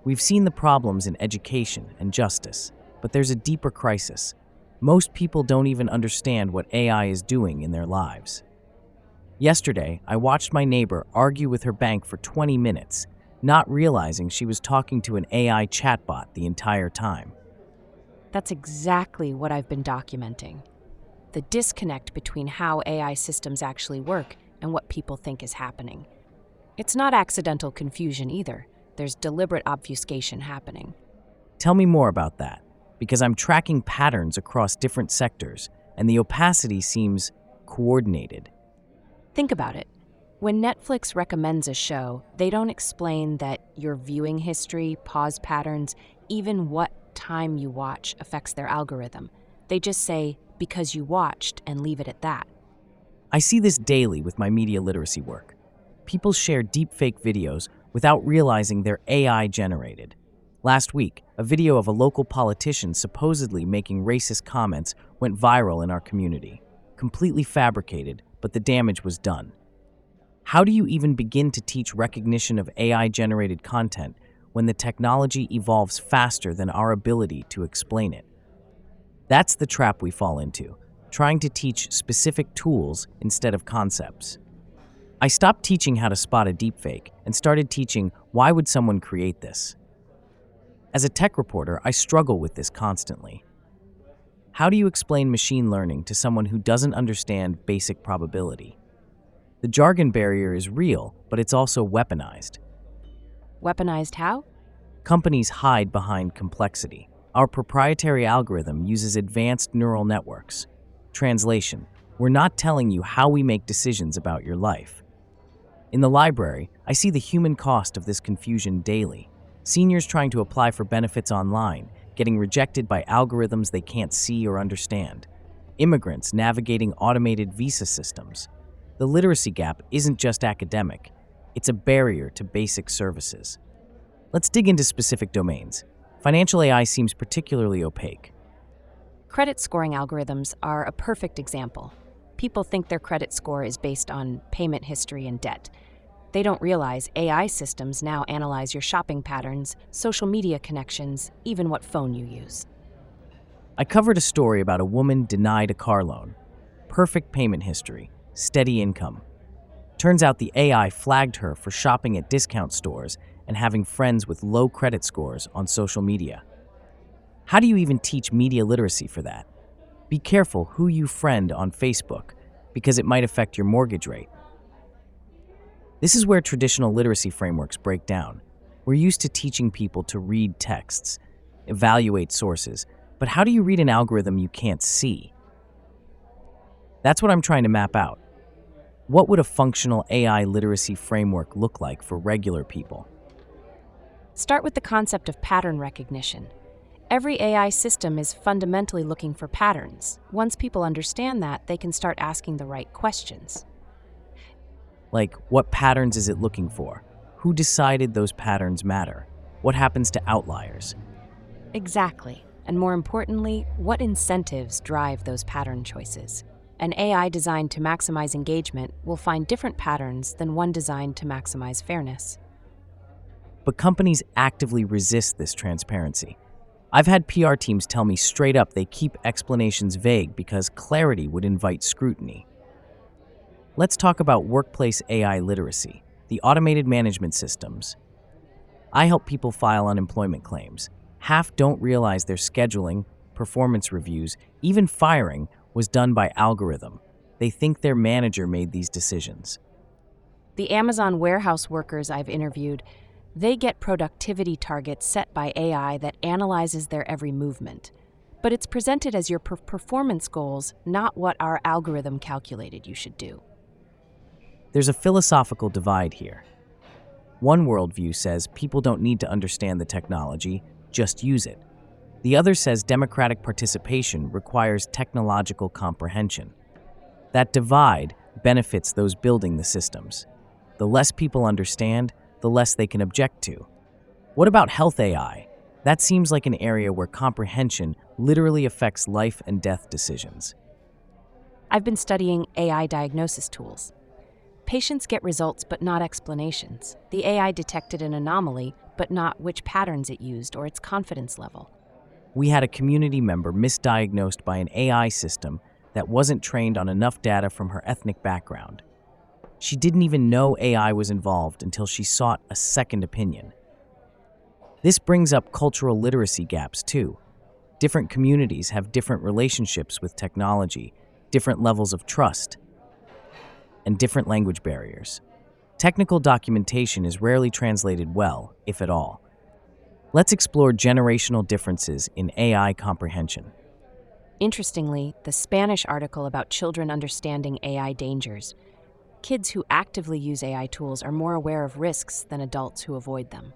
We've seen the problems in education and justice, but there's a deeper crisis. Most people don't even understand what AI is doing in their lives. Yesterday, I watched my neighbor argue with her bank for 20 minutes, not realizing she was talking to an AI chatbot the entire time. That's exactly what I've been documenting. The disconnect between how AI systems actually work and what people think is happening. It's not accidental confusion either. There's deliberate obfuscation happening. Tell me more about that, because I'm tracking patterns across different sectors, and the opacity seems coordinated. Think about it. When Netflix recommends a show, they don't explain that your viewing history, pause patterns, even what time you watch affects their algorithm. They just say, because you watched, and leave it at that. I see this daily with my media literacy work. People share deepfake videos without realizing they're AI generated. Last week, a video of a local politician supposedly making racist comments went viral in our community. Completely fabricated, but the damage was done. How do you even begin to teach recognition of AI-generated content when the technology evolves faster than our ability to explain it? That's the trap we fall into, trying to teach specific tools instead of concepts. I stopped teaching how to spot a deepfake and started teaching why would someone create this. As a tech reporter, I struggle with this constantly. How do you explain machine learning to someone who doesn't understand basic probability? The jargon barrier is real, but it's also weaponized. Weaponized how? Companies hide behind complexity. Our proprietary algorithm uses advanced neural networks. Translation: we're not telling you how we make decisions about your life. In the library, I see the human cost of this confusion daily. Seniors trying to apply for benefits online, getting rejected by algorithms they can't see or understand. Immigrants navigating automated visa systems. The literacy gap isn't just academic, it's a barrier to basic services. Let's dig into specific domains. Financial AI seems particularly opaque. Credit scoring algorithms are a perfect example. People think their credit score is based on payment history and debt. They don't realize AI systems now analyze your shopping patterns, social media connections, even what phone you use. I covered a story about a woman denied a car loan. Perfect payment history, steady income. Turns out the AI flagged her for shopping at discount stores and having friends with low credit scores on social media. How do you even teach media literacy for that? Be careful who you friend on Facebook, because it might affect your mortgage rate. This is where traditional literacy frameworks break down. We're used to teaching people to read texts, evaluate sources, but how do you read an algorithm you can't see? That's what I'm trying to map out. What would a functional AI literacy framework look like for regular people? Start with the concept of pattern recognition. Every AI system is fundamentally looking for patterns. Once people understand that, they can start asking the right questions. Like, what patterns is it looking for? Who decided those patterns matter? What happens to outliers? Exactly. And more importantly, what incentives drive those pattern choices? An AI designed to maximize engagement will find different patterns than one designed to maximize fairness. But companies actively resist this transparency. I've had PR teams tell me straight up they keep explanations vague because clarity would invite scrutiny. Let's talk about workplace AI literacy, the automated management systems. I help people file unemployment claims. Half don't realize their scheduling, performance reviews, even firing was done by algorithm. They think their manager made these decisions. The Amazon warehouse workers I've interviewed, they get productivity targets set by AI that analyzes their every movement. But it's presented as your performance goals, not what our algorithm calculated you should do. There's a philosophical divide here. One worldview says people don't need to understand the technology, just use it. The other says democratic participation requires technological comprehension. That divide benefits those building the systems. The less people understand, the less they can object to. What about health AI? That seems like an area where comprehension literally affects life and death decisions. I've been studying AI diagnosis tools. Patients get results but not explanations. The AI detected an anomaly, but not which patterns it used or its confidence level. We had a community member misdiagnosed by an AI system that wasn't trained on enough data from her ethnic background. She didn't even know AI was involved until she sought a second opinion. This brings up cultural literacy gaps too. Different communities have different relationships with technology, different levels of trust, and different language barriers. Technical documentation is rarely translated well, if at all. Let's explore generational differences in AI comprehension. Interestingly, the Spanish article about children understanding AI dangers. Kids who actively use AI tools are more aware of risks than adults who avoid them.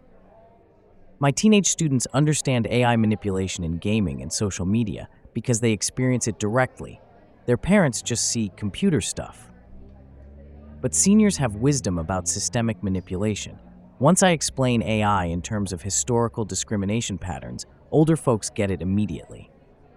My teenage students understand AI manipulation in gaming and social media because they experience it directly. Their parents just see computer stuff. But seniors have wisdom about systemic manipulation. Once I explain AI in terms of historical discrimination patterns, older folks get it immediately.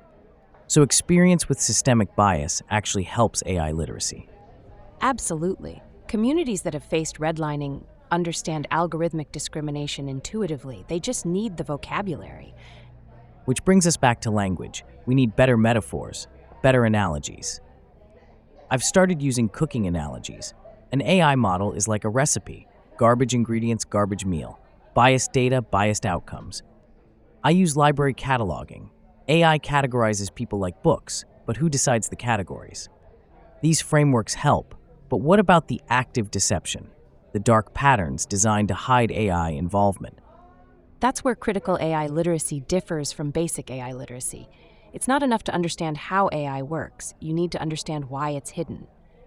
So experience with systemic bias actually helps AI literacy. Absolutely. Communities that have faced redlining understand algorithmic discrimination intuitively. They just need the vocabulary. Which brings us back to language. We need better metaphors, better analogies. I've started using cooking analogies. An AI model is like a recipe: garbage ingredients, garbage meal, biased data, biased outcomes. I use library cataloging. AI categorizes people like books, but who decides the categories? These frameworks help, but what about the active deception? The dark patterns designed to hide AI involvement? That's where critical AI literacy differs from basic AI literacy. It's not enough to understand how AI works. You need to understand why it's hidden.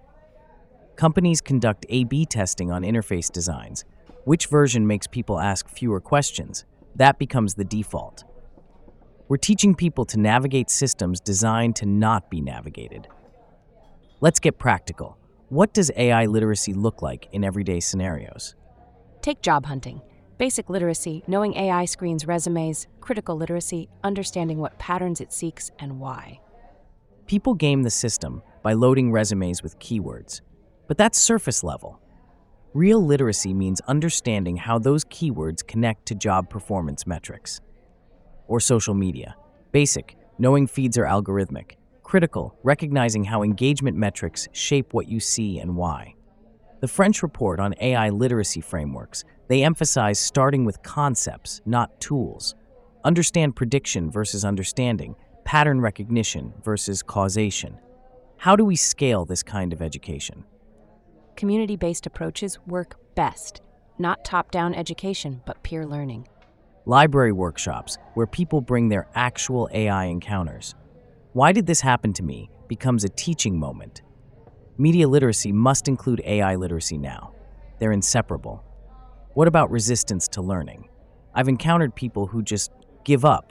Companies conduct A/B testing on interface designs. Which version makes people ask fewer questions? That becomes the default. We're teaching people to navigate systems designed to not be navigated. Let's get practical. What does AI literacy look like in everyday scenarios? Take job hunting. Basic literacy, knowing AI screens resumes. Critical literacy, understanding what patterns it seeks and why. People game the system by loading resumes with keywords, but that's surface level. Real literacy means understanding how those keywords connect to job performance metrics. Or social media. Basic, knowing feeds are algorithmic. Critical, recognizing how engagement metrics shape what you see and why. The French report on AI literacy frameworks, they emphasize starting with concepts, not tools. Understand prediction versus understanding, pattern recognition versus causation. How do we scale this kind of education? Community-based approaches work best. Not top-down education, but peer learning. Library workshops, where people bring their actual AI encounters. Why did this happen to me becomes a teaching moment. Media literacy must include AI literacy now. They're inseparable. What about resistance to learning? I've encountered people who just give up.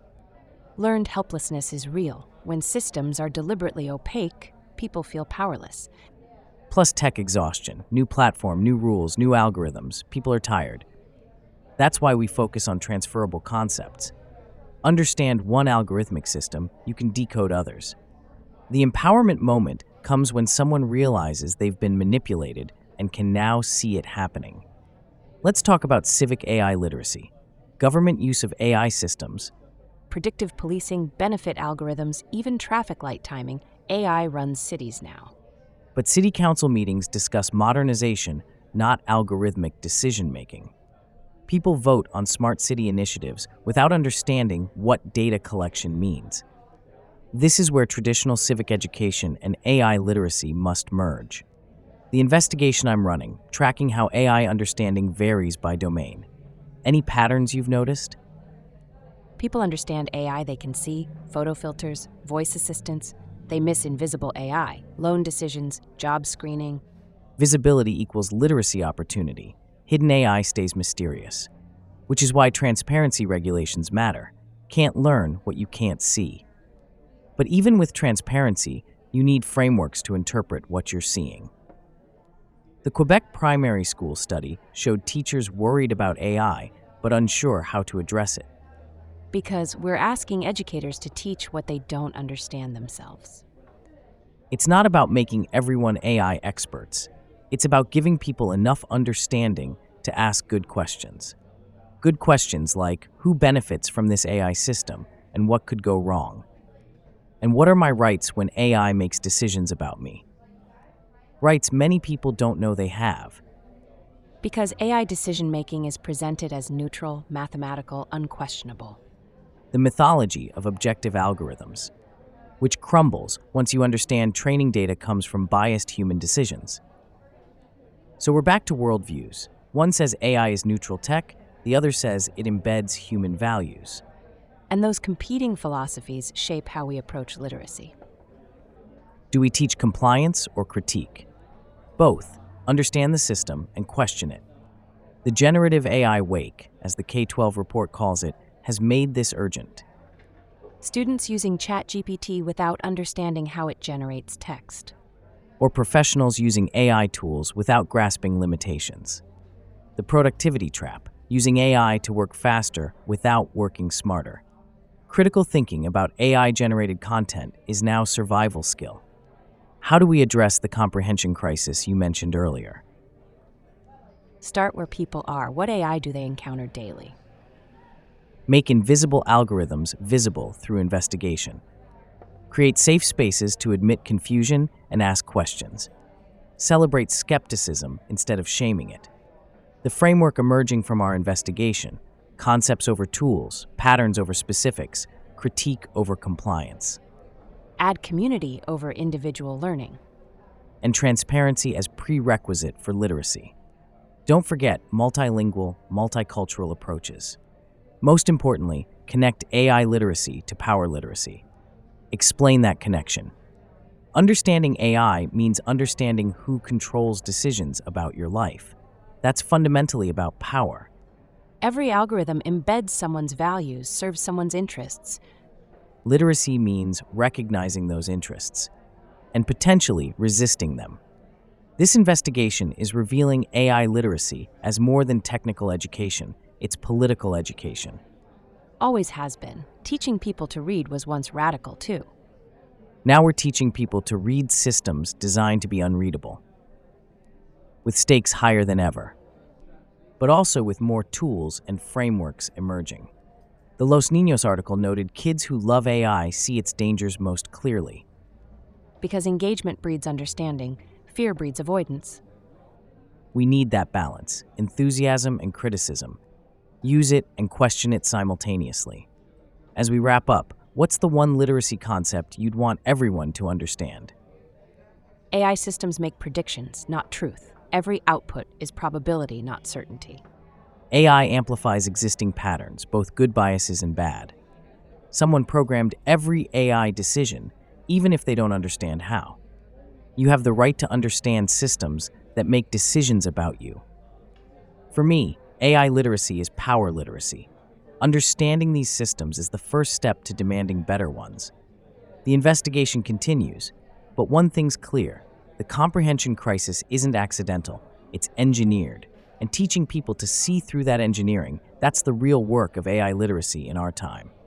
Learned helplessness is real. When systems are deliberately opaque, people feel powerless. Plus tech exhaustion, new platform, new rules, new algorithms. People are tired. That's why we focus on transferable concepts. Understand one algorithmic system, you can decode others. The empowerment moment comes when someone realizes they've been manipulated and can now see it happening. Let's talk about civic AI literacy. Government use of AI systems. Predictive policing, benefit algorithms, even traffic light timing, AI runs cities now. But city council meetings discuss modernization, not algorithmic decision-making. People vote on smart city initiatives without understanding what data collection means. This is where traditional civic education and AI literacy must merge. The investigation I'm running, tracking how AI understanding varies by domain. Any patterns you've noticed? People understand AI they can see, photo filters, voice assistants. They miss invisible AI, loan decisions, job screening. Visibility equals literacy opportunity. Hidden AI stays mysterious. Which is why transparency regulations matter. Can't learn what you can't see. But even with transparency, you need frameworks to interpret what you're seeing. The Quebec primary school study showed teachers worried about AI, but unsure how to address it. Because we're asking educators to teach what they don't understand themselves. It's not about making everyone AI experts. It's about giving people enough understanding to ask good questions. Good questions like, who benefits from this AI system and what could go wrong? And what are my rights when AI makes decisions about me? Rights many people don't know they have. Because AI decision-making is presented as neutral, mathematical, unquestionable. The mythology of objective algorithms, which crumbles once you understand training data comes from biased human decisions. So we're back to worldviews. One says AI is neutral tech, the other says it embeds human values. And those competing philosophies shape how we approach literacy. Do we teach compliance or critique? Both. Understand the system and question it. The generative AI wake, as the K-12 report calls it, has made this urgent. Students using ChatGPT without understanding how it generates text. Or professionals using AI tools without grasping limitations. The productivity trap, using AI to work faster without working smarter. Critical thinking about AI-generated content is now survival skill. How do we address the comprehension crisis you mentioned earlier? Start where people are. What AI do they encounter daily? Make invisible algorithms visible through investigation. Create safe spaces to admit confusion and ask questions. Celebrate skepticism instead of shaming it. The framework emerging from our investigation, concepts over tools, patterns over specifics, critique over compliance. Add community over individual learning. And transparency as prerequisite for literacy. Don't forget multilingual, multicultural approaches. Most importantly, connect AI literacy to power literacy. Explain that connection. Understanding AI means understanding who controls decisions about your life. That's fundamentally about power. Every algorithm embeds someone's values, serves someone's interests. Literacy means recognizing those interests and potentially resisting them. This investigation is revealing AI literacy as more than technical education. It's political education. Always has been. Teaching people to read was once radical, too. Now we're teaching people to read systems designed to be unreadable, with stakes higher than ever, but also with more tools and frameworks emerging. The Los Niños article noted kids who love AI see its dangers most clearly. Because engagement breeds understanding, fear breeds avoidance. We need that balance, enthusiasm and criticism. Use it and question it simultaneously. As we wrap up, what's the one literacy concept you'd want everyone to understand? AI systems make predictions, not truth. Every output is probability, not certainty. AI amplifies existing patterns, both good biases and bad. Someone programmed every AI decision, even if they don't understand how. You have the right to understand systems that make decisions about you. For me, AI literacy is power literacy. Understanding these systems is the first step to demanding better ones. The investigation continues, but one thing's clear. The comprehension crisis isn't accidental, it's engineered. And teaching people to see through that engineering, that's the real work of AI literacy in our time.